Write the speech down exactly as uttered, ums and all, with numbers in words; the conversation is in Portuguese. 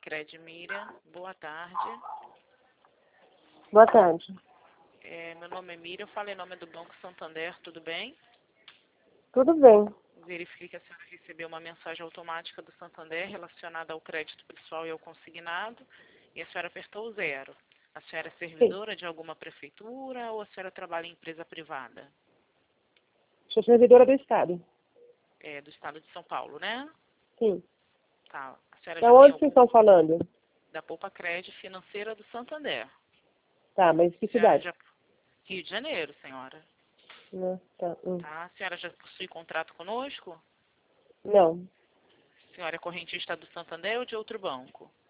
Cred Miriam, boa tarde. Boa tarde. É, meu nome é Miriam, eu falo em nome do Banco Santander, tudo bem? Tudo bem. Verifique que a senhora recebeu uma mensagem automática do Santander relacionada ao crédito pessoal e ao consignado, e a senhora apertou o zero. A senhora é servidora Sim. de alguma prefeitura ou a senhora trabalha em empresa privada? Sou servidora do Estado. É, do estado de São Paulo, né? Sim. Tá. A senhora Da já tem onde vocês algum... estão falando? Da Poupa Cred Financeira do Santander. Tá, mas que A senhora cidade? já... Rio de Janeiro, senhora. Não, tá. hum. Tá. A senhora já possui contrato conosco? Não. A senhora é correntista do Santander ou de outro banco?